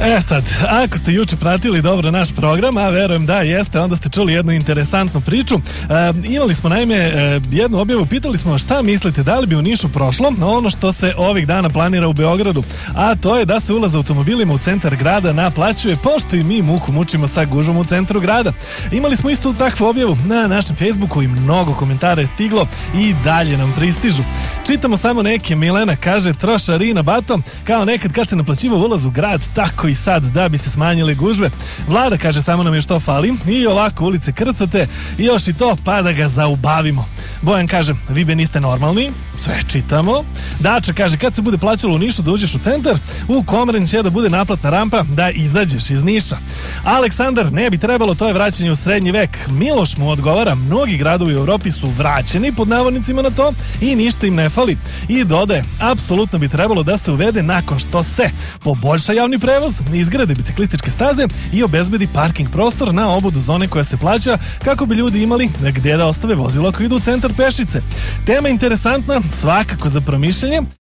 Sad, ako ste juče pratili dobro naš program, a verujem da jeste, onda ste čuli jednu interesantnu priču. Imali smo naime jednu objavu, pitali smo šta mislite, da li bi u Nišu prošlo ono što se ovih dana planira u Beogradu, a to je da se ulaz automobilima u centar grada naplaćuje, pošto i mi muku mučimo sa gužvom u centru grada. Imali smo istu takvu objavu na našem Facebooku i mnogo komentara je stiglo i dalje nam pristižu. Čitamo samo neke. Milena kaže: trošarina batom, kao nekad kad se naplaćivao ulaz u grad, tako i sad, da bi se smanjile gužve. Vlada kaže: samo nam je što fali, i ovako ulice krcate, i još i to, pa da ga zaubavimo. Bojan kaže: vi be niste normalni. Sve čitamo. Dača kaže: kad se bude plaćalo u Nišu da uđeš u centar, u Komren će da bude naplatna rampa da izađeš iz Niša. Aleksandar: ne bi trebalo, to je vraćanje u srednji vek. Miloš mu odgovara: mnogi gradovi u Evropi su vraćeni pod navodnicima na to i ništa im ne fali. I dodaje: apsolutno bi trebalo da se uvede nakon što se poboljša javni prevoz, izgrade biciklističke staze i obezbedi parking prostor na obodu zone koja se plaća, kako bi ljudi imali gdje da ostave vozilo ako idu u centar pešice. Tema interesantna, svakako za promišljanje.